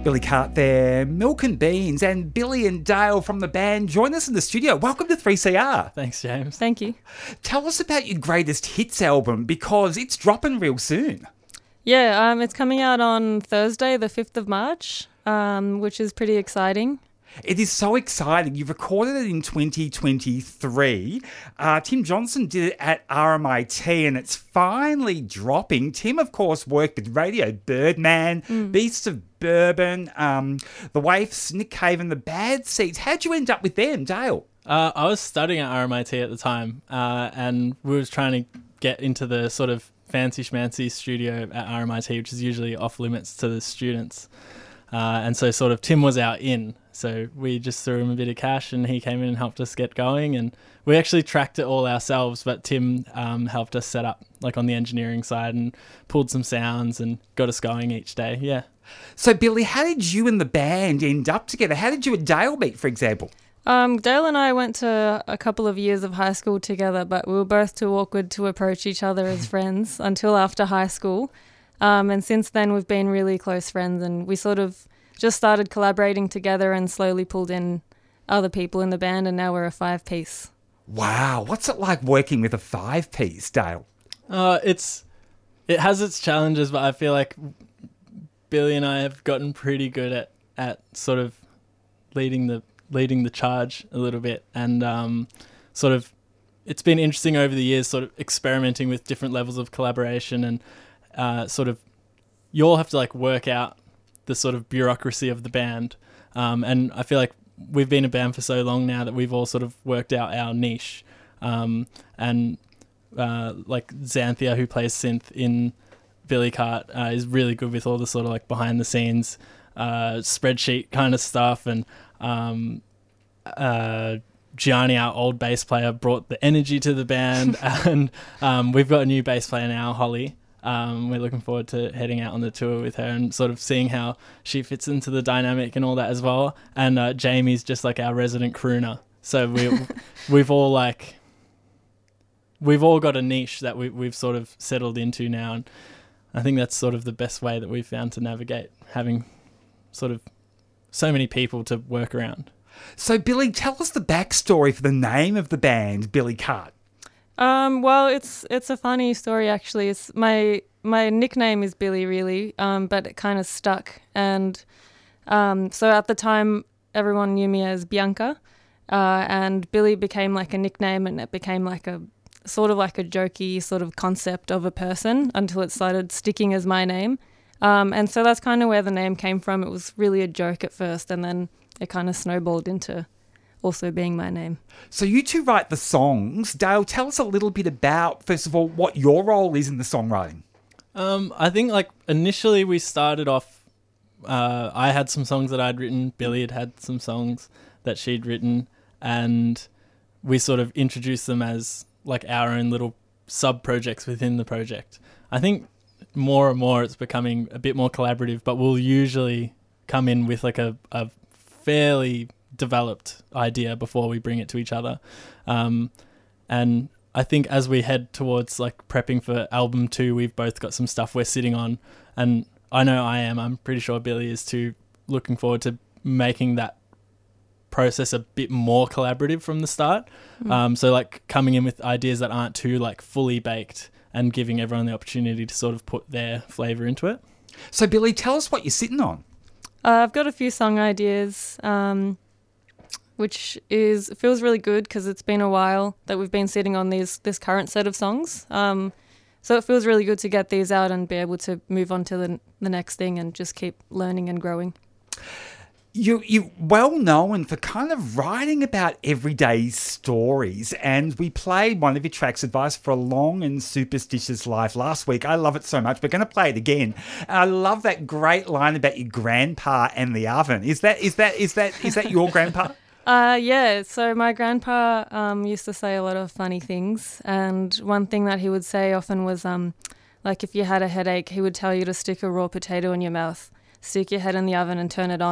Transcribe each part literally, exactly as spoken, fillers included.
Billy Cart there, Milk and Beans, and Billy and Dale from the band join us in the studio. Welcome to three C R. Thanks, James. Thank you. Tell us about your greatest hits album, because it's dropping real soon. Yeah, um, it's coming out on Thursday, the fifth of March, um, which is pretty exciting. It is so exciting. You recorded it in twenty twenty-three. Uh, Tim Johnson did it at R M I T, and it's finally dropping. Tim, of course, worked with Radio Birdman, mm. Beasts of Bourbon, um, The Waifs, Nick Cave and The Bad Seeds. How'd you end up with them, Dale? Uh, I was studying at R M I T at the time, uh, and we were trying to get into the sort of fancy schmancy studio at R M I T, which is usually off limits to the students. Uh, and so sort of Tim was our in. So we just threw him a bit of cash and he came in and helped us get going. And we actually tracked it all ourselves, but Tim um, helped us set up like on the engineering side and pulled some sounds and got us going each day. Yeah. So Billy, how did you and the band end up together? How did you and Dale meet, for example? Um, Dale and I went to a couple of years of high school together, but we were both too awkward to approach each other as friends until after high school. Um, and since then we've been really close friends, and we sort of just started collaborating together and slowly pulled in other people in the band, and now we're a five-piece. Wow. What's it like working with a five-piece, Dale? Uh, it's it has its challenges, but I feel like Billy and I have gotten pretty good at, at sort of leading the leading the charge a little bit, and um, sort of it's been interesting over the years, sort of experimenting with different levels of collaboration, and uh, sort of you all have to like work out the sort of bureaucracy of the band. Um, and I feel like we've been a band for so long now that we've all sort of worked out our niche. Um, and uh, like Xanthia, who plays synth in Billy Cart, uh, is really good with all the sort of like behind the scenes uh, spreadsheet kind of stuff. And um, uh, Gianni, our old bass player, brought the energy to the band. And um, we've got a new bass player now, Holly. Um, we're looking forward to heading out on the tour with her and sort of seeing how she fits into the dynamic and all that as well. And uh, Jamie's just like our resident crooner. So we we've all like we've all got a niche that we we've sort of settled into now, and I think that's sort of the best way that we've found to navigate having sort of so many people to work around. So Billy, tell us the backstory for the name of the band, Billy Cart. Um, well, it's it's a funny story actually. It's my my nickname is Billy, really, um, but it kind of stuck. And um, so at the time, everyone knew me as Bianca, uh, and Billy became like a nickname, and it became like a sort of like a jokey sort of concept of a person until it started sticking as my name. Um, and so that's kind of where the name came from. It was really a joke at first, and then it kind of snowballed into also being my name. So you two write the songs. Dale, tell us a little bit about, first of all, what your role is in the songwriting. Um, I think like initially we started off, uh, I had some songs that I'd written, Billy had had some songs that she'd written, and we sort of introduced them as like our own little sub-projects within the project. I think more and more it's becoming a bit more collaborative, but we'll usually come in with like a, a fairly developed idea before we bring it to each other. Um, and I think as we head towards like prepping for album two, we've both got some stuff we're sitting on, and I know I am, I'm pretty sure Billy is too, looking forward to making that process a bit more collaborative from the start. Mm. Um, so like coming in with ideas that aren't too like fully baked and giving everyone the opportunity to sort of put their flavour into it. So Billy, tell us what you're sitting on. Uh, I've got a few song ideas, um, which is feels really good because it's been a while that we've been sitting on these this current set of songs. Um, so it feels really good to get these out and be able to move on to the, the next thing and just keep learning and growing. You, you're well known for kind of writing about everyday stories, and we played one of your tracks, Advice for a Long and Superstitious Life, last week. I love it so much. We're going to play it again. And I love that great line about your grandpa and the oven. Is that is that is that is that your grandpa? Uh, yeah, so my grandpa um, used to say a lot of funny things, and one thing that he would say often was, um, like if you had a headache, he would tell you to stick a raw potato in your mouth, stick your head in the oven and turn it on,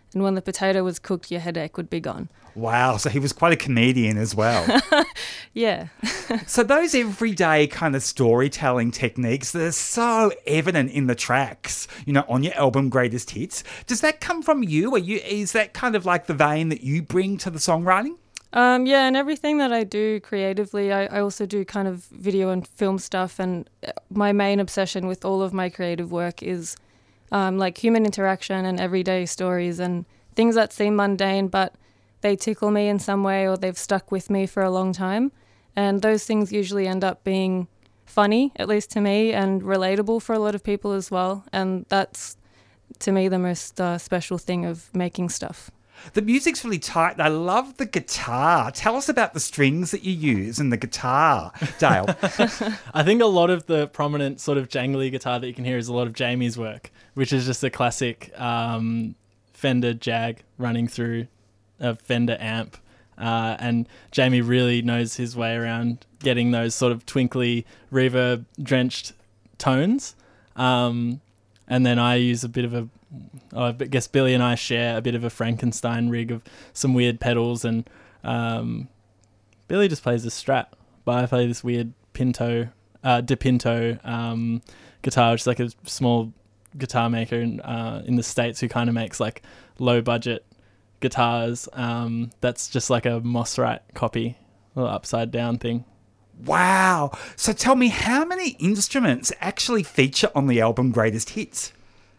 and when the potato was cooked, your headache would be gone. Wow, so he was quite a comedian as well. Yeah. So those everyday kind of storytelling techniques that are so evident in the tracks, you know, on your album Greatest Hits, does that come from you? Are you is that kind of like the vein that you bring to the songwriting? Um, yeah, and everything that I do creatively, I, I also do kind of video and film stuff, and my main obsession with all of my creative work is um, like human interaction and everyday stories and things that seem mundane, but they tickle me in some way or they've stuck with me for a long time. And those things usually end up being funny, at least to me, and relatable for a lot of people as well. And that's, to me, the most uh, special thing of making stuff. The music's really tight. I love the guitar. Tell us about the strings that you use and the guitar, Dale. I think a lot of the prominent sort of jangly guitar that you can hear is a lot of Jamie's work, which is just a classic um, Fender Jag running through a Fender amp. Uh, and Jamie really knows his way around getting those sort of twinkly, reverb-drenched tones. Um, and then I use a bit of a Oh, I guess Billy and I share a bit of a Frankenstein rig of some weird pedals, and um, Billy just plays a Strat, but I play this weird Pinto, uh, De Pinto um, guitar, which is like a small guitar maker in, uh, in the States who kind of makes like low budget guitars. Um, that's just like a Mossrite copy, a little upside down thing. Wow. So tell me, how many instruments actually feature on the album Greatest Hits?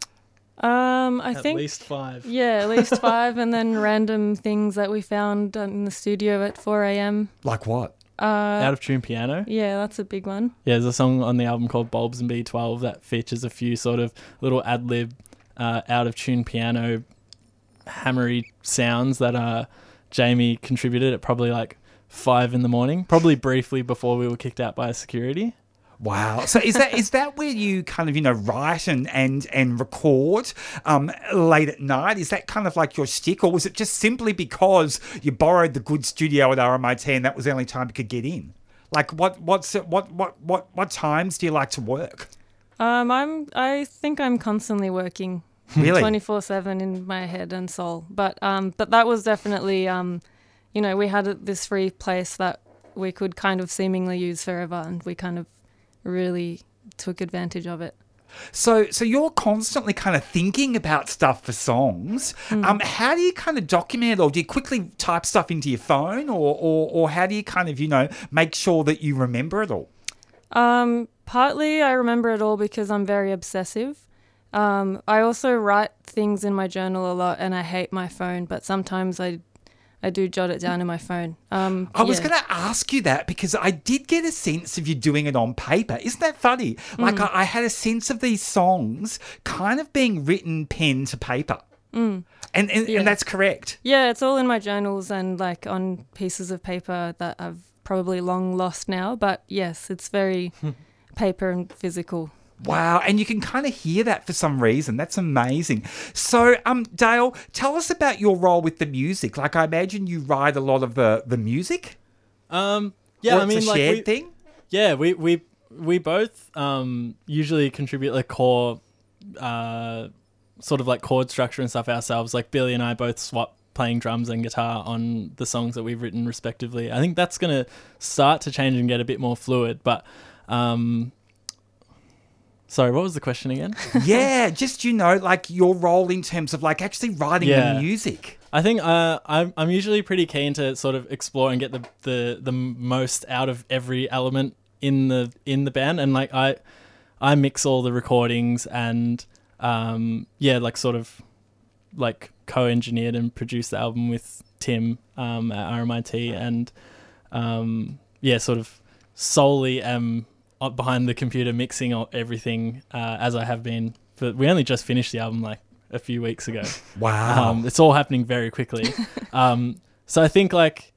Um, I At think At least five. Yeah, at least five, and then random things that we found in the studio at four a.m. Like what? Uh, Out of tune piano. Yeah, that's a big one. Yeah, there's a song on the album called Bulbs and B twelve that features a few sort of little ad-lib, uh, out of tune piano, hammery sounds that uh, Jamie contributed at probably like five in the morning, probably briefly before we were kicked out by security. Wow. So is that is that where you kind of, you know, write and and, and record um, late at night? Is that kind of like your shtick, or was it just simply because you borrowed the good studio at R M I T and that was the only time you could get in? Like what what's it, what what what what times do you like to work? Um, I'm I think I'm constantly working, Really? twenty-four seven in my head and soul. But um, but that was definitely um, you know, we had this free place that we could kind of seemingly use forever, and we kind of really took advantage of it. So so you're constantly kind of thinking about stuff for songs. Mm. Um, how do you kind of document it, or do you quickly type stuff into your phone, or, or, or how do you kind of, you know, make sure that you remember it all? Um, partly I remember it all because I'm very obsessive. Um, I also write things in my journal a lot, and I hate my phone, but sometimes I I do jot it down in my phone. Um, I was yeah. going to ask you that because I did get a sense of you doing it on paper. Isn't that funny? Like Mm. I, I had a sense of these songs kind of being written pen to paper. Mm. And, and, Yeah. and that's correct. Yeah, it's all in my journals and like on pieces of paper that I've probably long lost now. But yes, it's very paper and physical. Wow, and you can kind of hear that for some reason. That's amazing. So, um, Dale, tell us about your role with the music. Like, I imagine you write a lot of the, the music? Um, yeah, or I mean, it's a like shared we, thing? Yeah, we we we both um, usually contribute like core, uh, sort of like chord structure and stuff ourselves. Like Billy and I both swap playing drums and guitar on the songs that we've written respectively. I think that's going to start to change and get a bit more fluid. But um, sorry, what was the question again? Yeah, just, you know, like your role in terms of like actually writing Yeah. the music. I think uh, I'm I'm usually pretty keen to sort of explore and get the, the, the most out of every element in the in the band, and like I I mix all the recordings and um, yeah, like sort of like co-engineered and produced the album with Tim um, at R M I T, and um, yeah, sort of solely am behind the computer mixing everything uh, as I have been. But we only just finished the album like a few weeks ago. Wow. Um, it's all happening very quickly. um, so I think like,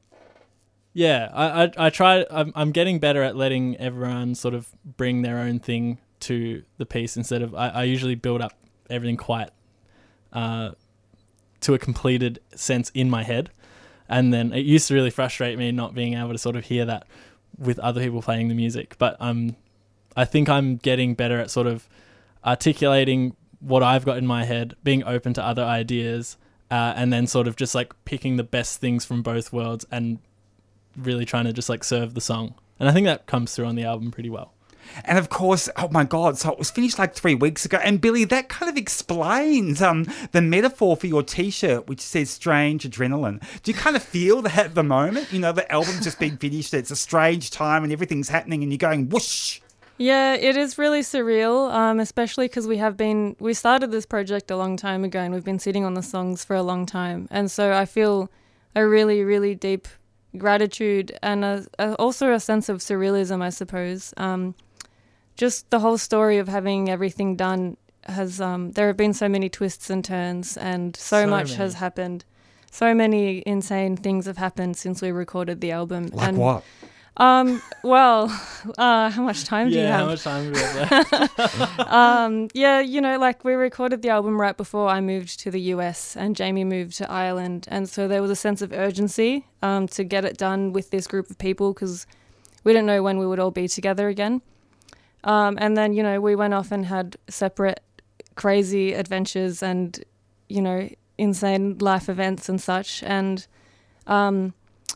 yeah, I, I, I try, I'm, I'm getting better at letting everyone sort of bring their own thing to the piece instead of, I, I usually build up everything quite uh, to a completed sense in my head. And then it used to really frustrate me not being able to sort of hear that with other people playing the music. But um, I think I'm getting better at sort of articulating what I've got in my head, being open to other ideas, uh, and then sort of just like picking the best things from both worlds and really trying to just like serve the song. And I think that comes through on the album pretty well. And of course, oh my God, so it was finished like three weeks ago. And Billy, that kind of explains um, the metaphor for your T-shirt, which says strange adrenaline. Do you kind of feel that at the moment? You know, the album's just been finished, it's a strange time and everything's happening and you're going whoosh. Yeah, it is really surreal, um, especially because we have been, we started this project a long time ago and we've been sitting on the songs for a long time. And so I feel a really, really deep gratitude and a, a, also a sense of surrealism, I suppose. Um, just the whole story of having everything done has, um, there have been so many twists and turns and so, So much many. has happened. So many insane things have happened since we recorded the album. Like and, what? Um, well, uh, how much time do you Yeah, have? how much time do we have left? um, yeah, you know, like we recorded the album right before I moved to the U S and Jamie moved to Ireland. And so there was a sense of urgency um, to get it done with this group of people because we didn't know when we would all be together again. Um, and then, you know, we went off and had separate crazy adventures and, you know, insane life events and such. And um,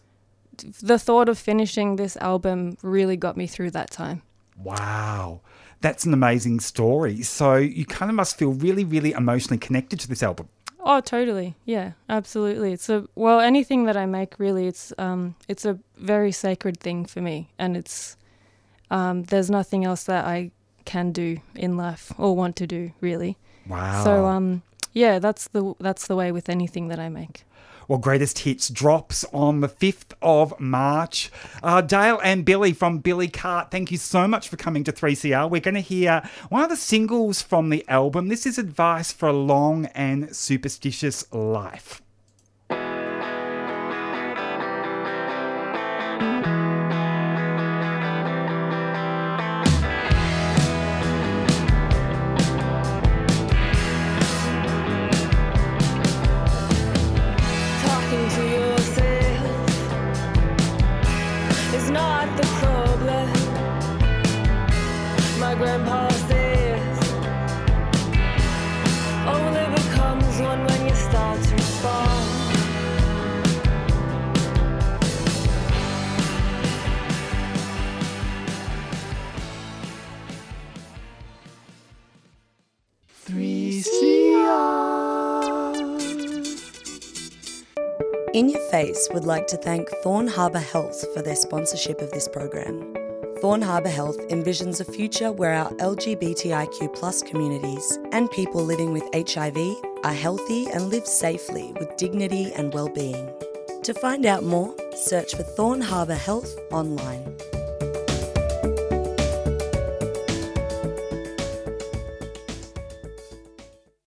the thought of finishing this album really got me through that time. Wow. That's an amazing story. So you kind of must feel really, really emotionally connected to this album. Oh, totally. Yeah, absolutely. It's a, well, anything that I make really, it's um, it's a very sacred thing for me. And it's, um, there's nothing else that I can do in life or want to do really. Wow. So, um, yeah, that's the, that's the way with anything that I make. Well, Greatest Hits drops on the fifth of March. Uh, Dale and Billy from Billy Cart, thank you so much for coming to three C R. We're going to hear one of the singles from the album. This is Advice for a Long and Superstitious Life. Talking to yourself is not the problem. My grandpa says only becomes one when you start to respond. three C R. In Your Face would like to thank Thorn Harbour Health for their sponsorship of this program. Thorn Harbour Health envisions a future where our L G B T I Q plus communities and people living with H I V are healthy and live safely with dignity and well-being. To find out more, search for Thorn Harbour Health online.